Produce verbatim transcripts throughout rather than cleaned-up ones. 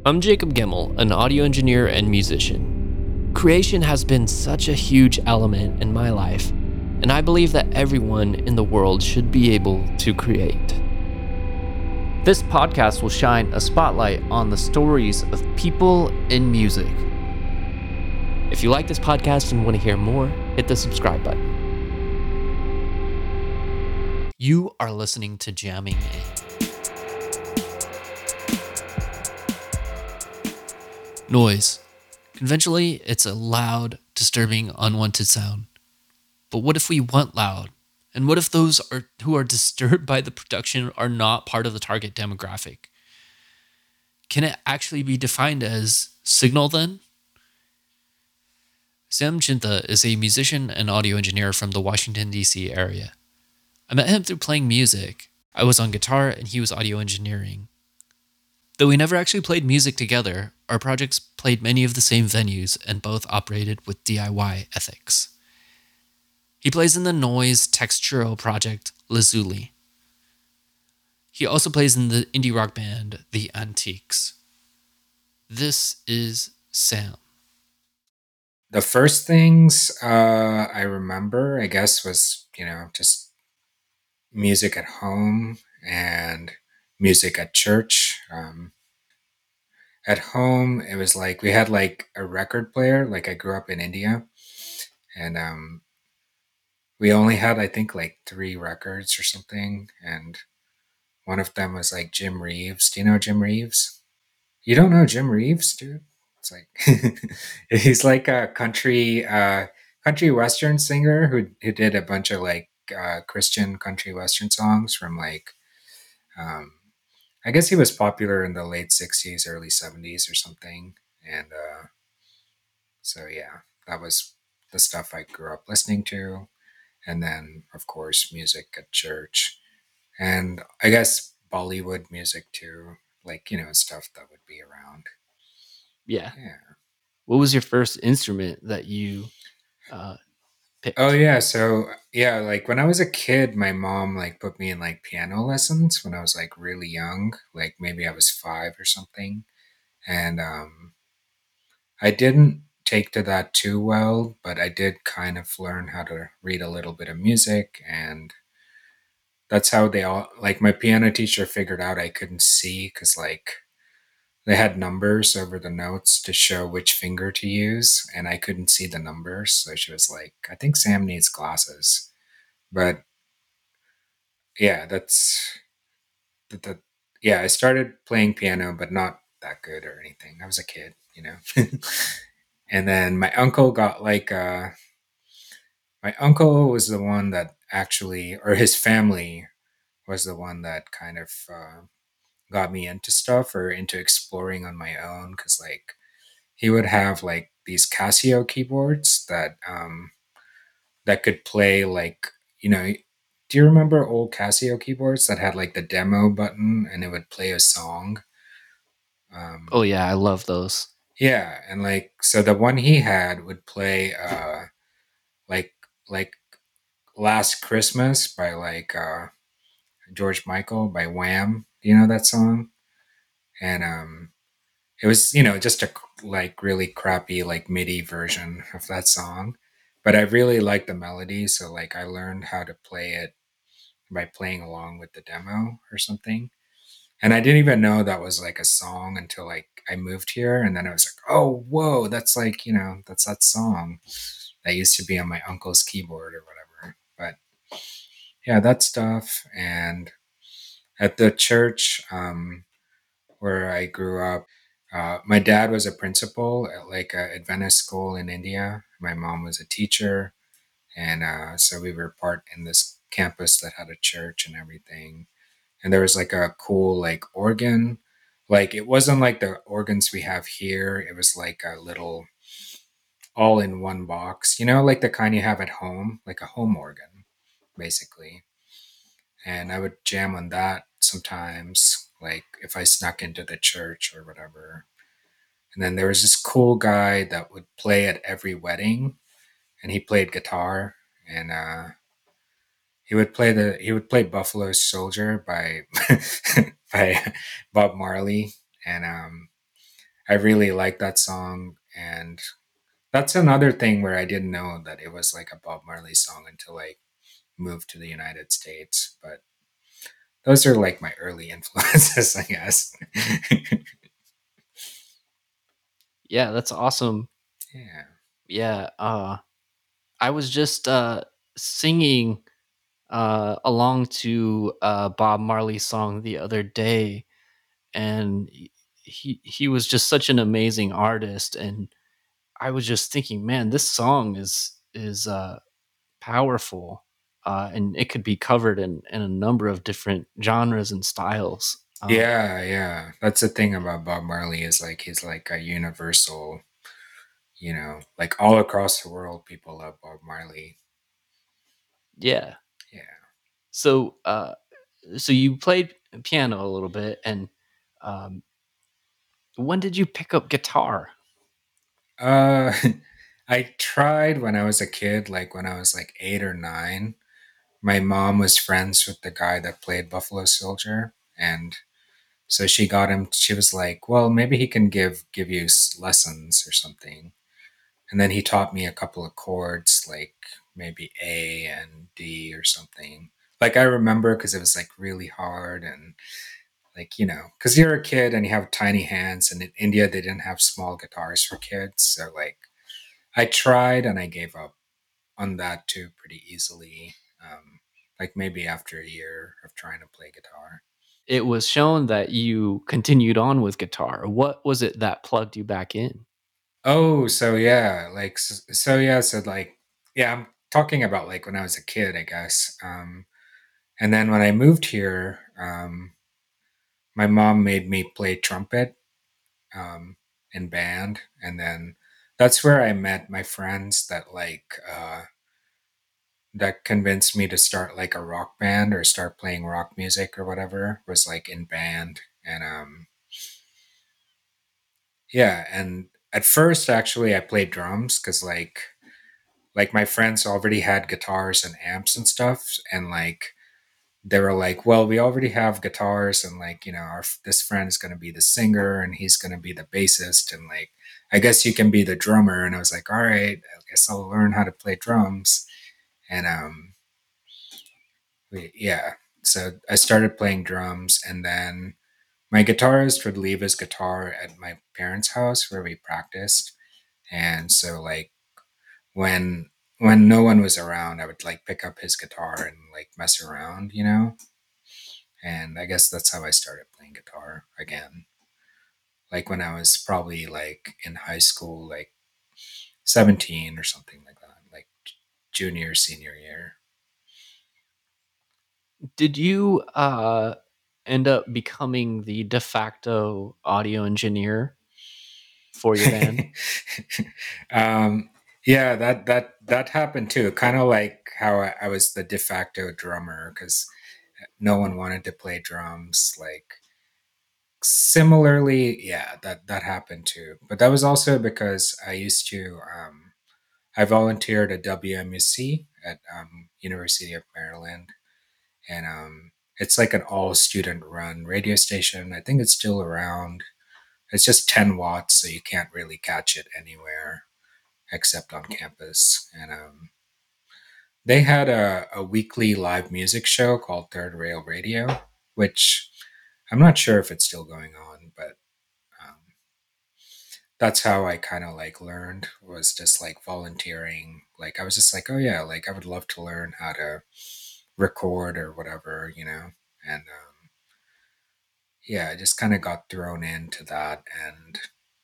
I'm Jacob Gemmel, an audio engineer and musician. Creation has been such a huge element in my life, and I believe that everyone in the world should be able to create. This podcast will shine a spotlight on the stories of people in music. If you like this podcast and want to hear more, hit the subscribe button. You are listening to Jamming In. Noise. Conventionally, it's a loud, disturbing, unwanted sound. But what if we want loud? And what if those are, who are disturbed by the production are not part of the target demographic? Can it actually be defined as signal then? Sam Chinta is a musician and audio engineer from the Washington, D C area. I met him through playing music. I was on guitar and he was audio engineering. Though we never actually played music together, our projects played many of the same venues and both operated with D I Y ethics. He plays in the noise textural project Lazuli. He also plays in the indie rock band The Antiques. This is Sam. The first things uh, I remember, I guess, was, you know, just music at home and music at church. Um, at home, it was like we had like a record player. Like I grew up in India, and um, we only had, I think, like three records or something. And one of them was like Jim Reeves. Do you know Jim Reeves? You don't know Jim Reeves, dude? It's like he's like a country uh, country western singer who who did a bunch of like uh, Christian country western songs from like um, I guess he was popular in the late sixties, early seventies or something. And uh, so yeah, that was the stuff I grew up listening to. And then of course music at church, and I guess Bollywood music too, like, you know, stuff that would be around. Yeah. Yeah. What was your first instrument that you uh, picked? Oh yeah, so yeah, like when I was a kid, my mom like put me in like piano lessons when I was like really young, like maybe I was five or something. And um I didn't take to that too well, but I did kind of learn how to read a little bit of music, and that's how they all like my piano teacher figured out I couldn't see cuz like they had numbers over the notes to show which finger to use, and I couldn't see the numbers. So she was like, I think Sam needs glasses. But yeah, that's the, the yeah, I started playing piano, but not that good or anything. I was a kid, you know. And then my uncle got like uh my uncle was the one that actually, or his family was the one that kind of uh, got me into stuff or into exploring on my own, because like he would have like these Casio keyboards that um that could play like, you know, do you remember old Casio keyboards that had like the demo button and it would play a song? Um Oh yeah, I love those. yeah, and like so the one he had would play uh like like Last Christmas by like uh George Michael by Wham. Do you know that song? And um it was, you know, just a like really crappy like MIDI version of that song, but I really liked the melody, so like I learned how to play it by playing along with the demo or something. And I didn't even know that was like a song until like I moved here, and then I was like, oh whoa, that's like, you know, that's that song that used to be on my uncle's keyboard or whatever. But yeah, that stuff. And at the church um where I grew up, Uh, my dad was a principal at like a Adventist school in India. My mom was a teacher, and uh, so we were part in this campus that had a church and everything. And there was like a cool like organ. Like it wasn't like the organs we have here. It was like a little all in one box, you know, like the kind you have at home, like a home organ, basically. And I would jam on that sometimes, like if I snuck into the church or whatever. And then there was this cool guy that would play at every wedding, and he played guitar, and uh, he would play the he would play Buffalo Soldier by by Bob Marley, and um, I really like that song, and that's another thing where I didn't know that it was like a Bob Marley song until I moved to the United States. But those are like my early influences, I guess. Yeah, that's awesome. Yeah. Yeah, uh, I was just uh, singing uh, along to uh, Bob Marley's song the other day, and he he he was just such an amazing artist, and I was just thinking, man, this song is is uh, powerful, uh, and it could be covered in in a number of different genres and styles. Um, Yeah, yeah. That's the thing about Bob Marley is like he's like a universal, you know, like all across the world people love Bob Marley. yeah. Yeah. So, uh, so you played piano a little bit, and um, when did you pick up guitar? Uh I tried when I was a kid, like when I was like eight or nine. My mom was friends with the guy that played Buffalo Soldier, and so she got him. She was like, "Well, maybe he can give give you s- lessons or something." And then he taught me a couple of chords, like maybe A and D or something. Like I remember because it was like really hard, and like you know, because you're a kid and you have tiny hands, and in India they didn't have small guitars for kids, so like I tried and I gave up on that too pretty easily. Um, like maybe after a year of trying to play guitar. It was shown that you continued on with guitar. What was it that plugged you back in? Oh, so yeah, like s- so yeah, so like yeah, I'm talking about like when I was a kid, I guess. Um, and then when I moved here, um, my mom made me play trumpet um, in band, and then that's where I met my friends that like uh, that convinced me to start like a rock band or start playing rock music or whatever. Was like in band, and um, yeah, and at first actually I played drums because like like my friends already had guitars and amps and stuff, and like they were like, well, we already have guitars, and like you know our this friend is going to be the singer and he's going to be the bassist, and like I guess you can be the drummer. And I was like, all right, I guess I'll learn how to play drums. And um we, yeah, so I started playing drums, and then my guitarist would leave his guitar at my parents' house where we practiced. And so like when when no one was around, I would like pick up his guitar and like mess around, you know. And I guess that's how I started playing guitar again. Like when I was probably like in high school, like seventeen or something like that, like junior senior year. Did you uh, end up becoming the de facto audio engineer for your band? um, yeah, that that that happened too. Kind of like how I, I was the de facto drummer because no one wanted to play drums. Like similarly, yeah, that that happened too. But that was also because I used to. Um, I volunteered at W M U C at um, University of Maryland, and um, it's like an all student run radio station. I think it's still around. It's just ten watts, so you can't really catch it anywhere except on campus. And um, they had a, a weekly live music show called Third Rail Radio, which I'm not sure if it's still going on, but um, that's how I kind of like learned was just like volunteering. Like I was just like, oh yeah, like I would love to learn how to record or whatever, you know. And um, yeah, I just kind of got thrown into that, and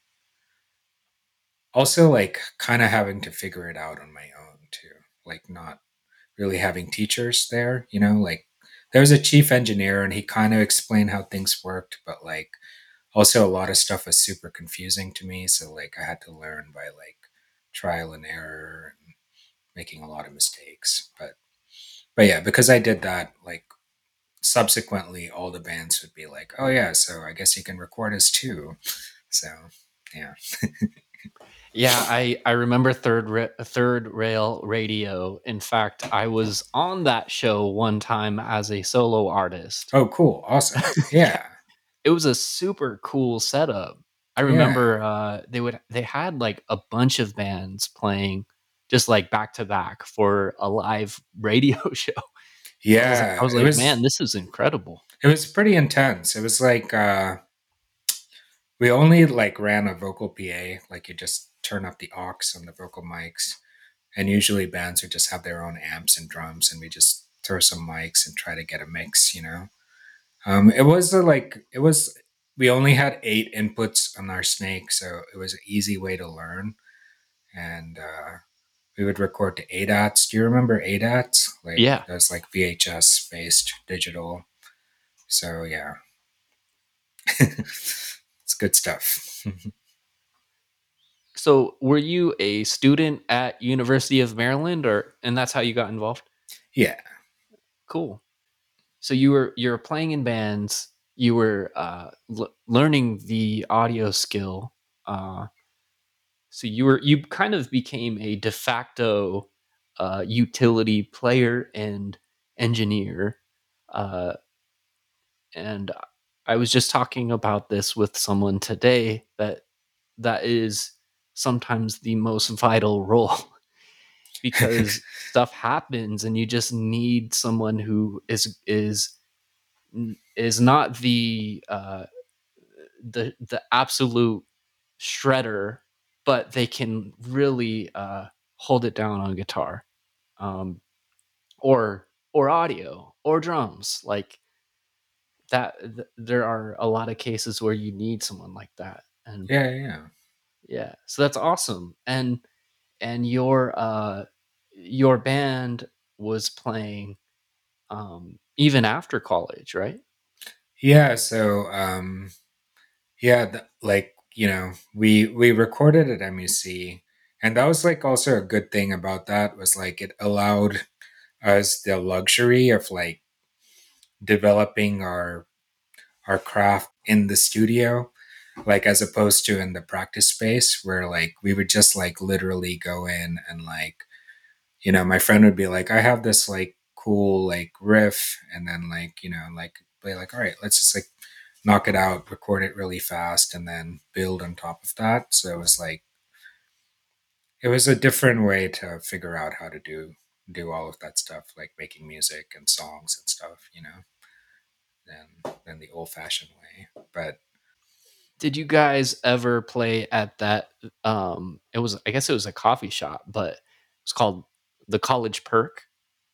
also like kind of having to figure it out on my own too. Like not really having teachers there, you know, like there was a chief engineer and he kind of explained how things worked, but like also a lot of stuff was super confusing to me. So like I had to learn by like trial and error and making a lot of mistakes. But but yeah, because I did that, like subsequently all the bands would be like, oh yeah, so I guess you can record us too. So yeah. Yeah, I I remember third Ra- third rail radio. In fact, I was on that show one time as a solo artist. Oh cool. Awesome. Yeah, Yeah. it was a super cool setup. I Yeah. remember uh, they would they had like a bunch of bands playing just like back to back for a live radio show. I was I Yeah. was It like, man, was this is incredible. it was pretty intense. It was like uh we only like ran a vocal P A, like you just turn up the aux on the vocal mics. And usually bands would just have their own amps and drums, and we just throw some mics and try to get a mix, you know. Um, it was a, like it was. We only had eight inputs on our Snake, so it was an easy way to learn. And uh, we would record to A D A Ts. Do you remember A D A Ts? Like Yeah. that's like V H S based digital. So yeah, it's good stuff. So were you a student at University of Maryland, or and that's how you got involved? Yeah, Cool. So you were you're playing in bands. You were uh, l- learning the audio skill. Uh, so you were you kind of became a de facto uh, utility player and engineer. Uh, and I was just talking about this with someone today that that is sometimes the most vital role because stuff happens and you just need someone who is is is not the uh, the the absolute shredder, but they can really uh, hold it down on guitar, um, or or audio or drums. Like that, th- there are a lot of cases where you need someone like that, and yeah, yeah. yeah, so that's awesome. And and your uh, your band was playing um, even after college, right? Yeah. So um, yeah, th- like you know, we we recorded at M U C, and that was like also a good thing about that was like it allowed us the luxury of like developing our our craft in the studio, like as opposed to in the practice space where like we would just like literally go in and like you know my friend would be like I have this like cool like riff and then like you know like be like all right let's just like knock it out, record it really fast, and then build on top of that. So it was like it was a different way to figure out how to do do all of that stuff, like making music and songs and stuff, you know, than than the old fashioned way. But Did you guys ever play at that? Um, it was, I guess it was a coffee shop, but it's called the College Perk.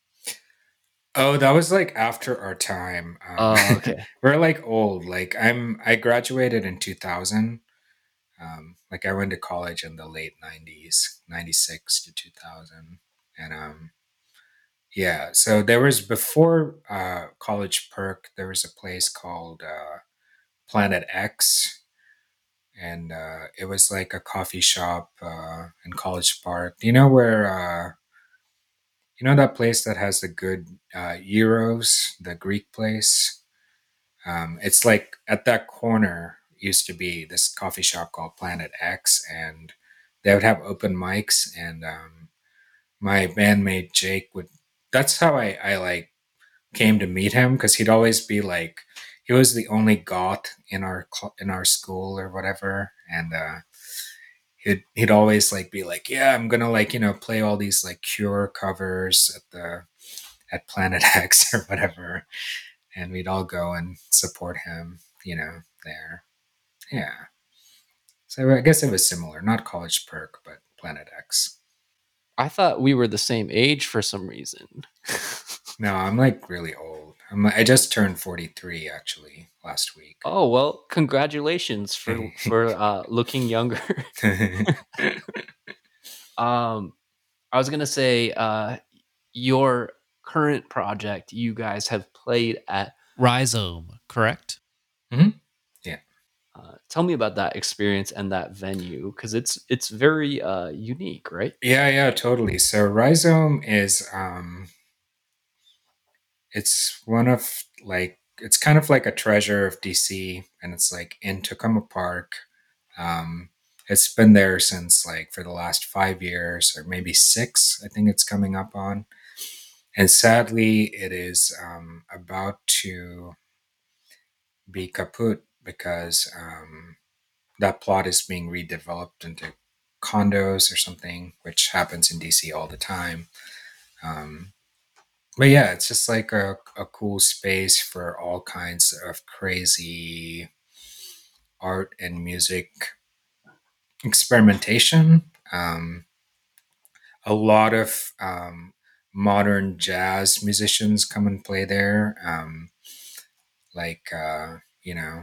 oh, that was like after our time. Um, Oh, okay. we're like old. Like I'm, I graduated in two thousand. Um, like I went to college in the late nineties, ninety six to two thousand, and um, yeah, so there was before uh, College Perk, there was a place called uh, Planet X, and uh, it was like a coffee shop uh, in College Park. Do you know where? Uh, you know that place that has the good uh, gyros, the Greek place. Um, it's like at that corner used to be this coffee shop called Planet X, and they would have open mics, and um, my bandmate Jake would. That's how I, I like came to meet him because he'd always be like he was the only goth in our cl- in our school or whatever, and uh, he'd he'd always like be like, yeah, I'm gonna like you know play all these like Cure covers at the at Planet X or whatever, and we'd all go and support him, you know, there. Yeah. So I guess it was similar, not College Perk, but Planet X. I thought we were the same age for some reason. No, I'm like really old. I'm I just turned forty-three actually last week. Oh well, congratulations for for uh, looking younger. um, I was gonna say, uh, your current project, you guys have played at. Rhizome, correct? hmm Yeah. Uh, tell me about that experience and that venue because it's it's very uh, unique, right? Yeah, yeah, totally. So Rhizome is um it's one of like it's kind of like a treasure of D C, and it's like in Tacoma Park. Um it's been there since like for the last five years or maybe six, I think it's coming up on. And sadly it is um about to be kaput because um that plot is being redeveloped into condos or something, which happens in D C all the time. Um, but yeah, it's just like a, a cool space for all kinds of crazy art and music experimentation. Um, a lot of um, modern jazz musicians come and play there, um, like uh, you know,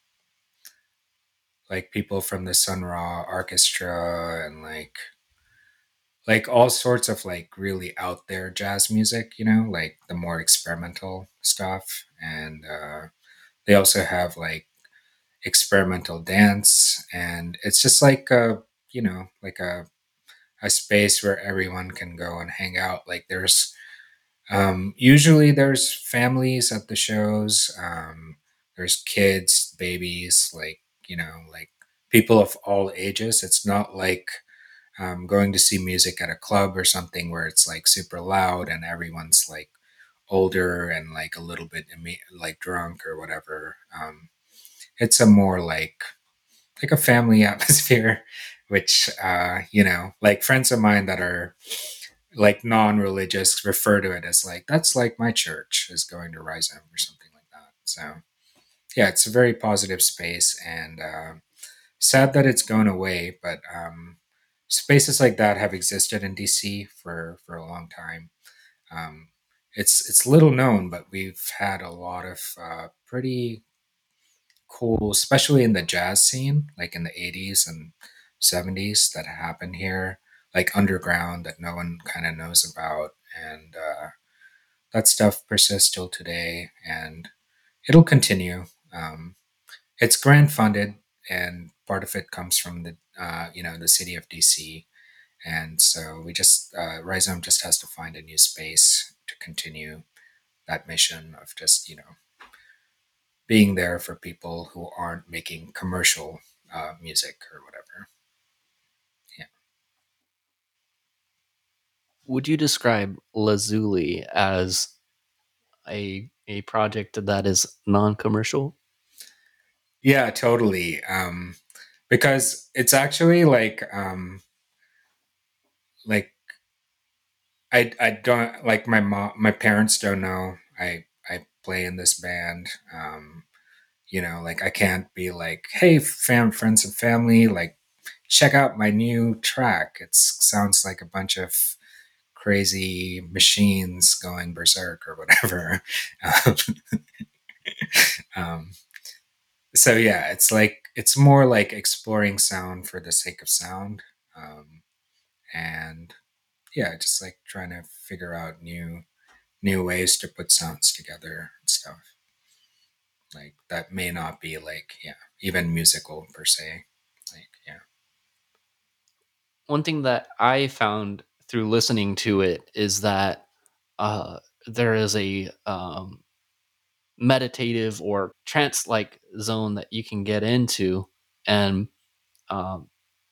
like people from the Sun Ra Orchestra and like like all sorts of like really out there jazz music. You know, like the more experimental stuff, and uh, they also have like experimental dance, and it's just like a you know like a a space where everyone can go and hang out. Like there's um, usually there's families at the shows. Um, there's kids, babies, like you know, like people of all ages. It's not like um, going to see music at a club or something where it's like super loud and everyone's like older and like a little bit eme- like drunk or whatever. Um, it's a more like like a family atmosphere, which uh, you know, like friends of mine that are like non-religious refer to it as like that's like my church is going to Rise Up or something like that. So yeah, it's a very positive space, and uh, sad that it's going away. But um, spaces like that have existed in D C for for a long time. Um, it's it's little known, but we've had a lot of uh, pretty cool, especially in the jazz scene, like in the eighties and seventies, that happened here, like underground that no one kind of knows about. And uh, that stuff persists till today, and it'll continue. Um, it's grant funded, and part of it comes from the uh, you know the city of D C. And so we just uh, Rhizome just has to find a new space to continue that mission of just you know being there for people who aren't making commercial uh, music or whatever. Yeah. Would you describe Lazuli as a a project that is non-commercial? Yeah, totally. Um, because it's actually like um, like I I don't like my mom my parents don't know I I play in this band. Um, you know, like I can't be like, hey, fam, friends and family, like check out my new track. It sounds like a bunch of crazy machines going berserk or whatever. Um, um, so yeah, it's like it's more like exploring sound for the sake of sound, um, and yeah, just like trying to figure out new new ways to put sounds together and stuff like that may not be like yeah even musical per se. Like yeah. One thing that I found through listening to it is that uh, there is a um, meditative or trance-like zone that you can get into, and um,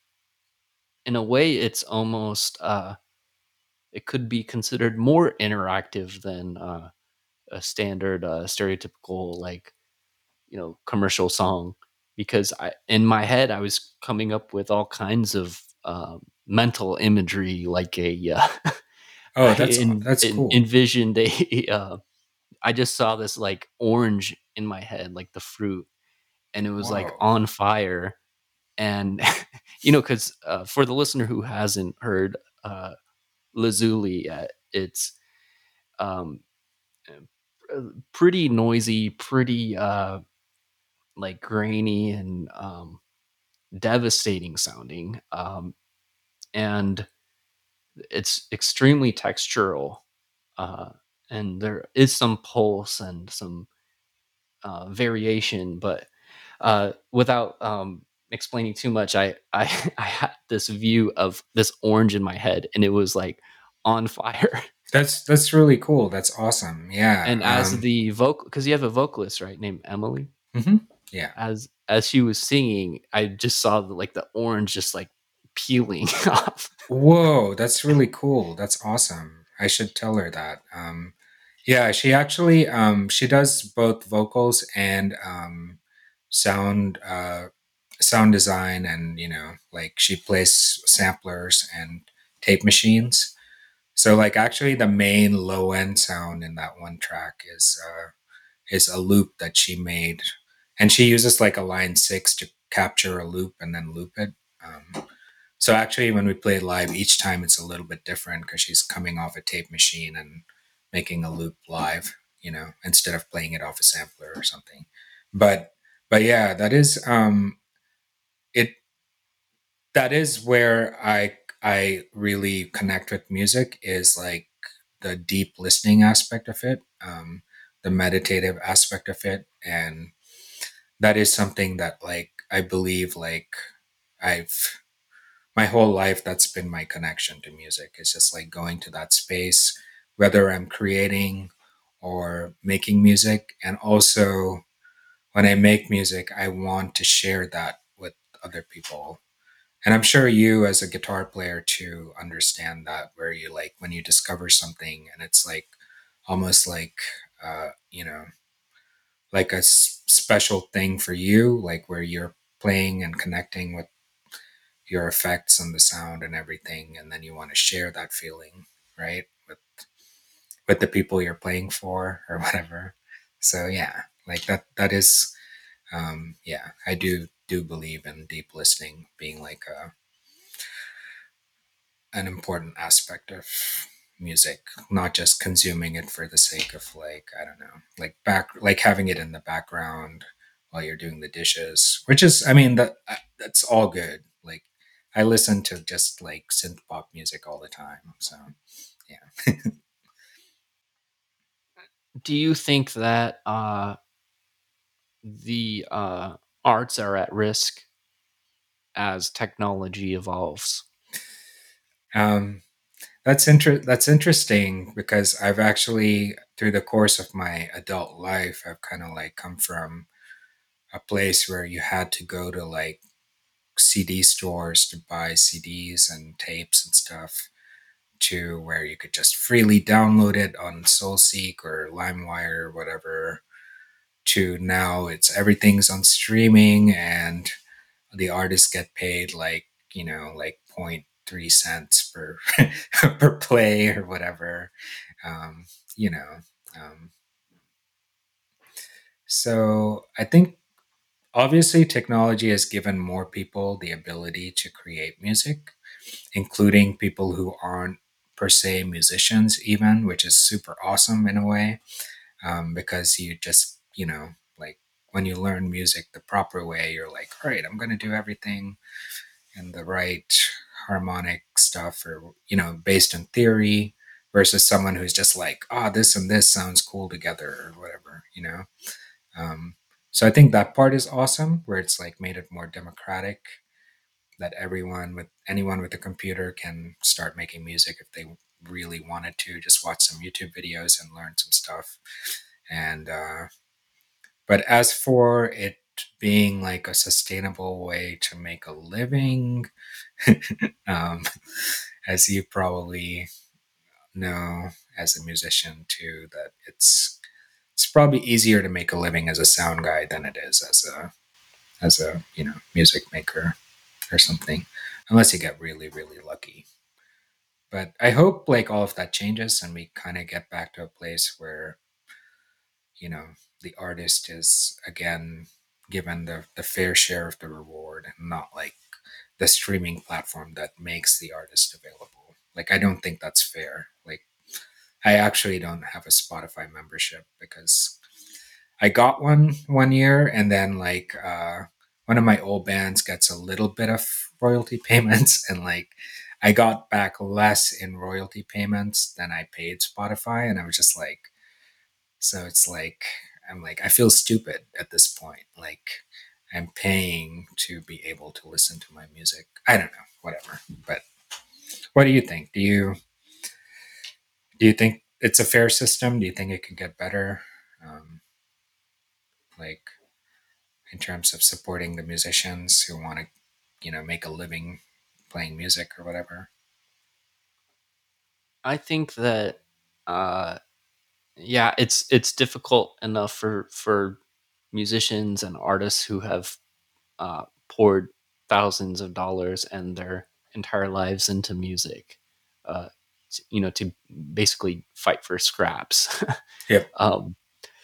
in a way, it's almost uh, it could be considered more interactive than uh, a standard uh, stereotypical like you know commercial song, because I in my head I was coming up with all kinds of uh, mental imagery, like a uh, Oh, I that's en- that's en- cool. envisioned a uh, I just saw this like orange in my head, like the fruit, and it was like Whoa. on fire. And you know, because uh, for the listener who hasn't heard uh, Lazuli yet, it's um, uh, pretty noisy, pretty uh, like grainy and um, devastating sounding, um, and it's extremely textural. Uh, and there is some pulse and some uh, variation, but uh, without um, explaining too much, I, I I had this view of this orange in my head, and it was like on fire. That's that's really cool. That's awesome. Yeah. And as Um, the vocal, because you have a vocalist right named Emily, mhm. Yeah. as as she was singing, I just saw the, like the orange just like peeling off. Whoa, that's really cool. That's awesome. I should tell her that. Um, yeah, she actually um, she does both vocals and um, sound uh, sound design, and you know, like she plays samplers and tape machines. So like actually the main low end sound in that one track is uh is a loop that she made, and she uses like a line six to capture a loop and then loop it. Um, so actually, when we play live, each time it's a little bit different because she's coming off a tape machine and making a loop live, you know, instead of playing it off a sampler or something. But but yeah, that is um, it. That is where I I really connect with music, is like the deep listening aspect of it, um, the meditative aspect of it, and that is something that like I believe like I've my whole life that's been my connection to music. It's just like going to that space, whether I'm creating or making music. And also when I make music, I want to share that with other people. And I'm sure you as a guitar player too understand that, where you like when you discover something and it's like almost like uh, you know, like a s- special thing for you, like where you're playing and connecting with your effects and the sound and everything, and then you want to share that feeling, right, with with the people you're playing for or whatever. So yeah, like that that is um yeah, I do do believe in deep listening being like a an important aspect of music, not just consuming it for the sake of like, I don't know, like back like having it in the background while you're doing the dishes, which is, I mean, that uh, that's all good. Like I listen to just like synth pop music all the time. So yeah. Do you think that uh, the uh, arts are at risk as technology evolves? um that's inter- that's interesting because I've actually, through the course of my adult life, I've kind of like come from a place where you had to go to like C D stores to buy C Ds and tapes and stuff, to where you could just freely download it on SoulSeek or LimeWire or whatever, to now it's everything's on streaming and the artists get paid like, you know, like zero point 0.3 cents per per play or whatever. Um, you know, um, so I think obviously technology has given more people the ability to create music, including people who aren't per se musicians, even, which is super awesome in a way, um, because you just, you know, like when you learn music the proper way, you're like, all right, I'm going to do everything in the right harmonic stuff, or, you know, based in theory, versus someone who's just like, ah, oh, this and this sounds cool together or whatever, you know? Um, so I think that part is awesome, where it's like made it more democratic, that everyone with anyone with a computer can start making music if they really wanted to, just watch some YouTube videos and learn some stuff. And uh, but as for it being like a sustainable way to make a living, um, as you probably know as a musician too, that it's it's probably easier to make a living as a sound guy than it is as a as a you know, music maker or something, unless you get really really lucky. But I hope like all of that changes and we kind of get back to a place where, you know, the artist is again given the, the fair share of the reward, and not like the streaming platform that makes the artist available. Like I don't think that's fair. Like I actually don't have a Spotify membership because I got one one year, and then like uh, one of my old bands gets a little bit of royalty payments, and like I got back less in royalty payments than I paid Spotify, and I was just like, so it's like I'm like I feel stupid at this point. Like I'm paying to be able to listen to my music. I don't know, whatever. But what do you think? Do you do you think it's a fair system? Do you think it could get better? Um, like in terms of supporting the musicians who want to, you know, make a living playing music or whatever. I think that uh, yeah, it's it's difficult enough for for musicians and artists who have uh, poured thousands of dollars and their entire lives into music, uh, t- you know, to basically fight for scraps. Yep. um,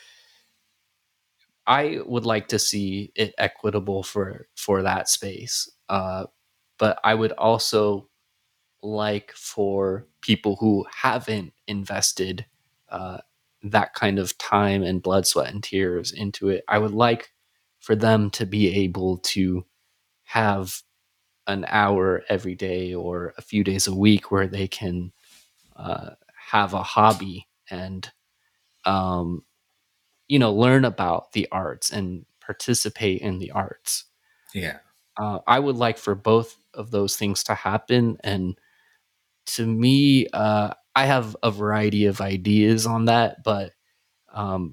I would like to see it equitable for for that space, uh, but I would also like for people who haven't invested uh, that kind of time and blood, sweat, and tears into it. I would like for them to be able to have an hour every day or a few days a week where they can uh, have a hobby and um, you know, learn about the arts and participate in the arts. Yeah. Uh, I would like for both of those things to happen. And to me, uh, I have a variety of ideas on that. But um,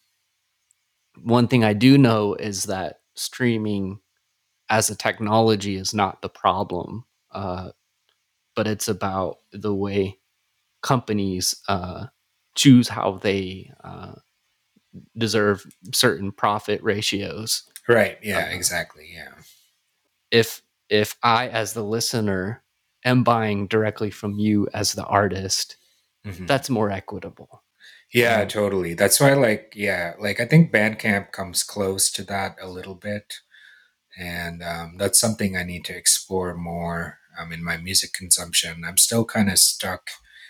one thing I do know is that streaming as a technology is not the problem, uh, but it's about the way companies uh, choose how they uh, deserve certain profit ratios. Right. Yeah. Uh, Exactly. Yeah. if if I, as the listener, am buying directly from you as the artist, Hmm. that's more equitable. Yeah. Um, Totally. That's why, like, yeah, like I think Bandcamp comes close to that a little bit, and um, that's something I need to explore more um, in my music consumption. I'm still kind of stuck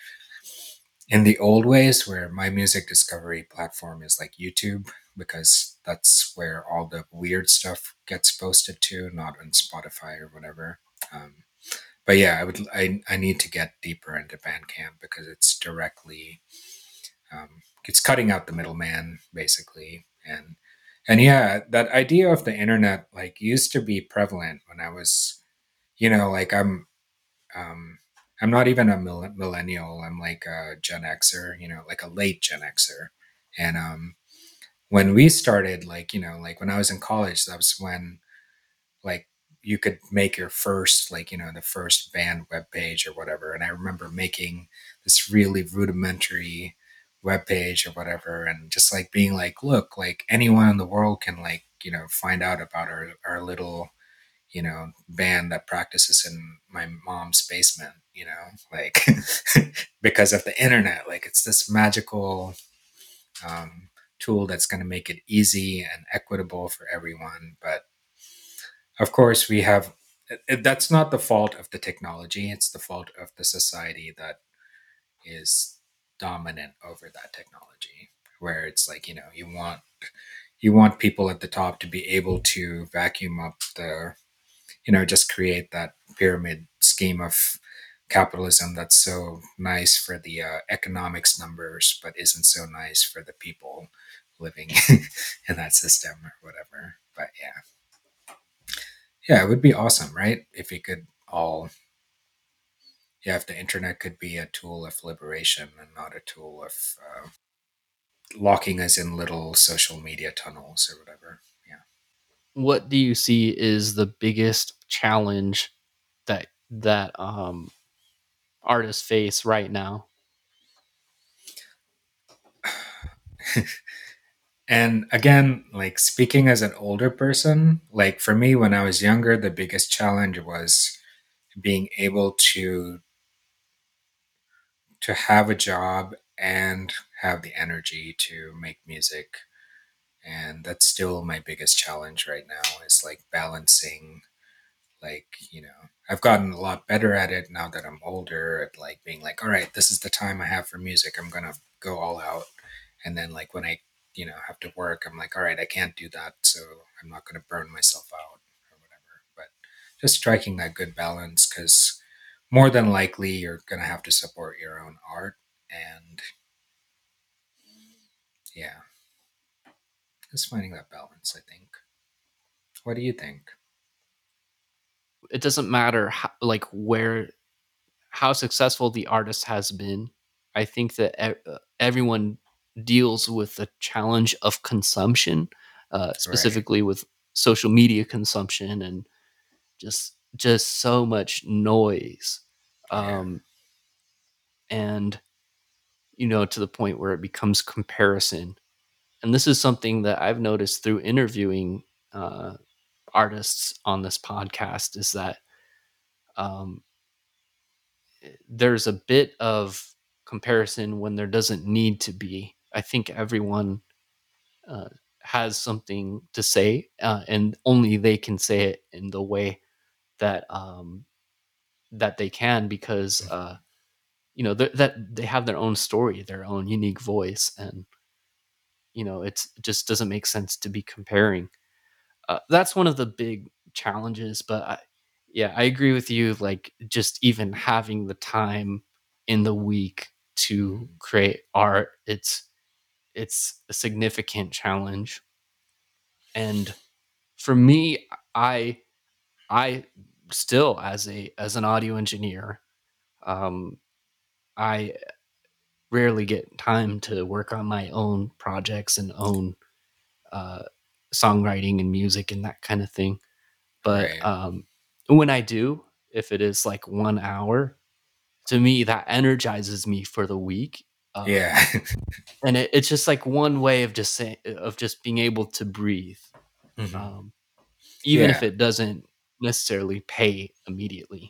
in the old ways where my music discovery platform is like YouTube, because that's where all the weird stuff gets posted to, not on Spotify or whatever. Um, but yeah, I would I, I need to get deeper into Bandcamp because it's directly um, it's cutting out the middleman basically. and and yeah, that idea of the internet like used to be prevalent when I was, you know, like I'm um, I'm not even a mill- millennial. I'm like a Gen Xer, you know, like a late Gen Xer. And um, when we started, like, you know, like when I was in college, that was when like you could make your first, like, you know, the first band web page or whatever. And I remember making this really rudimentary web page or whatever, and just like being like, look, like anyone in the world can like, you know, find out about our, our little, you know, band that practices in my mom's basement, you know, like because of the internet. Like it's this magical um, tool that's going to make it easy and equitable for everyone. But of course, we have it, that's not the fault of the technology, it's the fault of the society that is dominant over that technology, where it's like, you know, you want you want people at the top to be able to vacuum up the, you know, just create that pyramid scheme of capitalism that's so nice for the uh, economics numbers, but isn't so nice for the people living in that system or whatever. But yeah, yeah, it would be awesome, right? If we could all, yeah, if the internet could be a tool of liberation and not a tool of uh, locking us in little social media tunnels or whatever. Yeah. what do you see is the biggest challenge that that um, artists face right now? And again, like speaking as an older person, like for me, when I was younger, the biggest challenge was being able to to have a job and have the energy to make music. And that's still my biggest challenge right now, is like balancing, like, you know, I've gotten a lot better at it now that I'm older, at like being like, all right, this is the time I have for music, I'm gonna go all out. And then like when I, you know, have to work, I'm like, all right, I can't do that, so I'm not gonna burn myself out or whatever. But just striking that good balance, because more than likely you're gonna have to support your own art. And yeah, just finding that balance, I think. What do you think? It doesn't matter how, like where how successful the artist has been. I think that e- uh, everyone deals with the challenge of consumption, uh, Right. specifically with social media consumption and just just so much noise, Yeah. um, and you know, to the point where it becomes comparison. And this is something that I've noticed through interviewing uh, artists on this podcast is that um, there's a bit of comparison when there doesn't need to be. I think everyone uh, has something to say, uh, and only they can say it in the way that um, that they can, because uh, you know th- that they have their own story, their own unique voice, and you know it's it just doesn't make sense to be comparing. Uh, that's one of the big challenges, but I, yeah, I agree with you. Like, just even having the time in the week to create art, it's it's a significant challenge. And for me, I I still, as a as an audio engineer, um, I rarely get time to work on my own projects and own uh, songwriting and music and that kind of thing. But Right. um, when I do, if it is like one hour, to me that energizes me for the week. Uh, Yeah. and it, it's just like one way of just saying, of just being able to breathe, Mhm. um, even if Yeah. it doesn't necessarily pay immediately.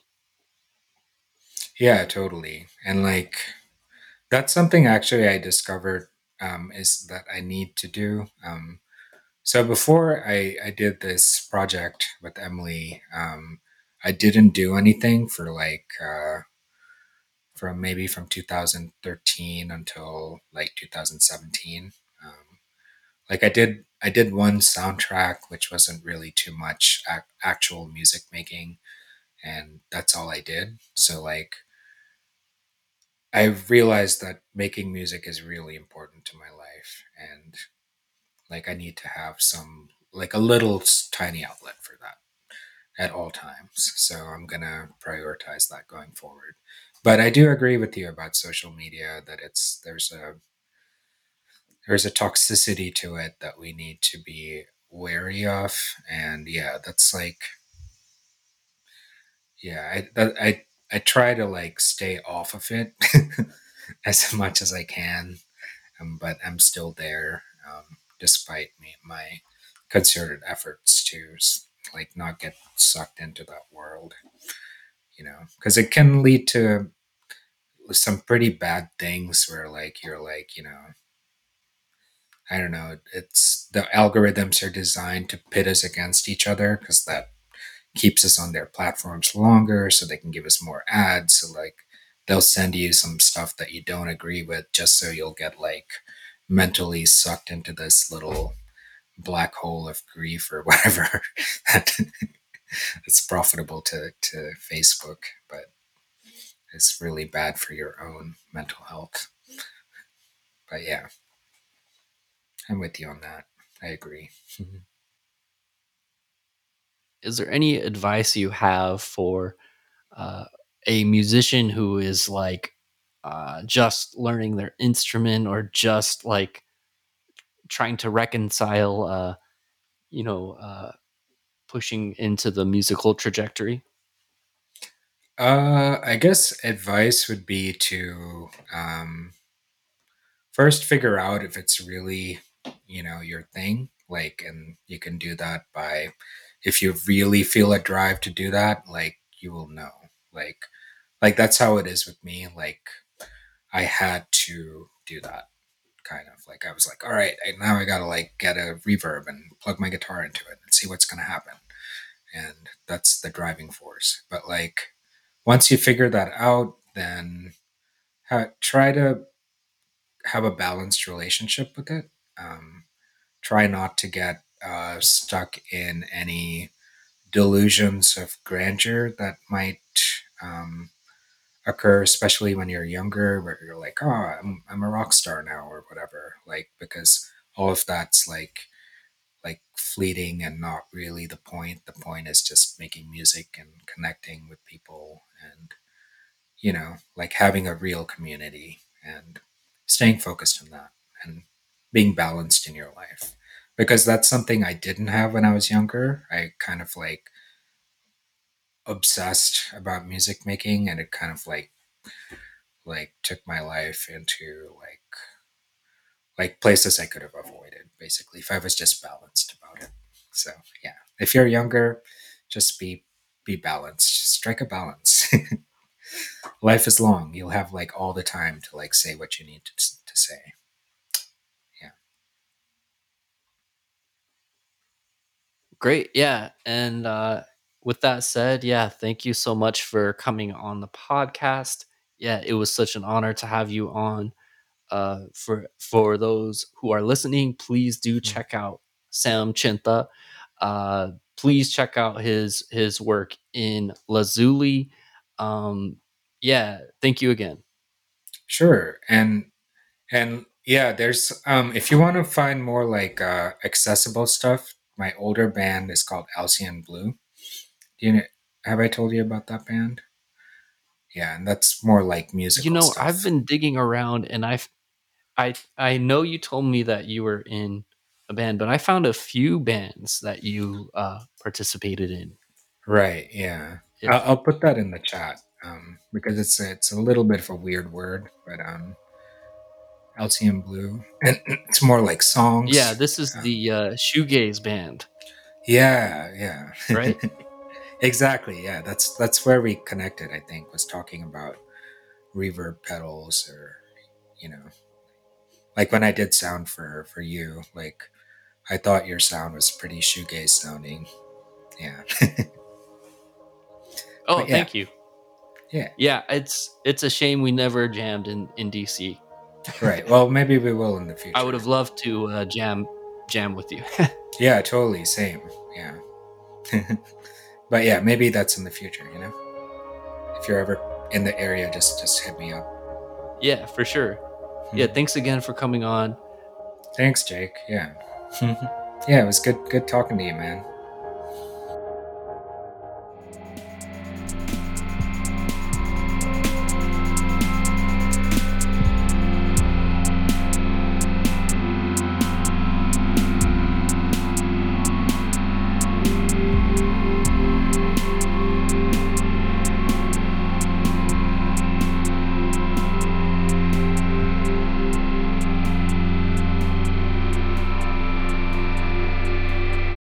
Yeah, totally. And like that's something actually I discovered um, is that I need to do. Um, so before I, I did this project with Emily, um, I didn't do anything for like uh, from maybe from two thousand thirteen until like two thousand seventeen. Um, like I did I did one soundtrack which wasn't really too much ac- actual music making, and that's all I did. So like I've realized that making music is really important to my life, and like I need to have some like a little s- tiny outlet for that at all times. So I'm gonna prioritize that going forward. But I do agree with you about social media that it's there's a there's a toxicity to it that we need to be wary of, and yeah, that's like yeah, I that, I I try to like stay off of it as much as I can, um, but I'm still there, um, despite me my concerted efforts to like not get sucked into that world, you know, because it can lead to some pretty bad things where like you're like you know I don't know, it's the algorithms are designed to pit us against each other because that keeps us on their platforms longer so they can give us more ads. So like they'll send you some stuff that you don't agree with just so you'll get like mentally sucked into this little black hole of grief or whatever that it's profitable to to Facebook, but it's really bad for your own mental health. But yeah, I'm with you on that. I agree. Is there any advice you have for uh, a musician who is like uh, just learning their instrument, or just like trying to reconcile, uh, you know, uh, pushing into the musical trajectory? Uh, I guess advice would be to um, first figure out if it's really, you know, your thing. Like, and you can do that by, if you really feel a drive to do that, like you will know. Like, like that's how it is with me. Like, I had to do that kind of like I was like, all right, I, now I gotta like get a reverb and plug my guitar into it and see what's gonna happen. And that's the driving force. But like once you figure that out, then ha- try to have a balanced relationship with it. Um, try not to get uh, stuck in any delusions of grandeur that might um, occur, especially when you're younger, where you're like, oh, I'm, I'm a rock star now or whatever. Like, because all of that's like, like fleeting and not really the point. The point is just making music and connecting with people and you know, like having a real community and staying focused on that and being balanced in your life. Because that's something I didn't have when I was younger. I kind of like obsessed about music making and it kind of like like took my life into like like places I could have avoided basically if I was just balanced about it. So yeah, if you're younger, just be be balanced. Just strike a balance. Life is long. You'll have like all the time to like say what you need to, to say. Yeah. Great. Yeah. And uh, with that said, yeah, thank you so much for coming on the podcast. Yeah, it was such an honor to have you on. Uh, for for those who are listening, please do Mm. check out Sam Chinta. Uh, please check out his his work in Lazuli. Um, yeah, thank you again. Sure. And and yeah, there's um if you want to find more like uh accessible stuff, my older band is called Alcyon Blue. Do you know, have I told you about that band? Yeah, and that's more like You musical know, I've stuff. been digging around, and I've I I know you told me that you were in a band, but I found a few bands that you uh, participated in. Right, yeah. I'll, If I'll put that in the chat um, because it's it's a little bit of a weird word, but um, Alcyon Blue, and it's more like yeah, songs. this is Um, the uh, shoegaze band, yeah, yeah, right? exactly. Yeah, that's that's where we connected. I think was talking about reverb pedals, or you know, like when I did sound for for you, like I thought your sound was pretty shoegaze sounding. Yeah, Oh, but yeah, thank you. yeah. Yeah, it's it's a shame we never jammed in in D C. Right. Well, maybe we will in the I would future. have loved to uh, jam jam with you. Yeah, totally. Same. Yeah. But yeah, maybe that's in the future, you know? If you're ever in the area, just just hit me up. Yeah, for sure. Yeah, thanks again for coming on. Thanks, Jake. Yeah. Yeah, it was good good talking to you, man.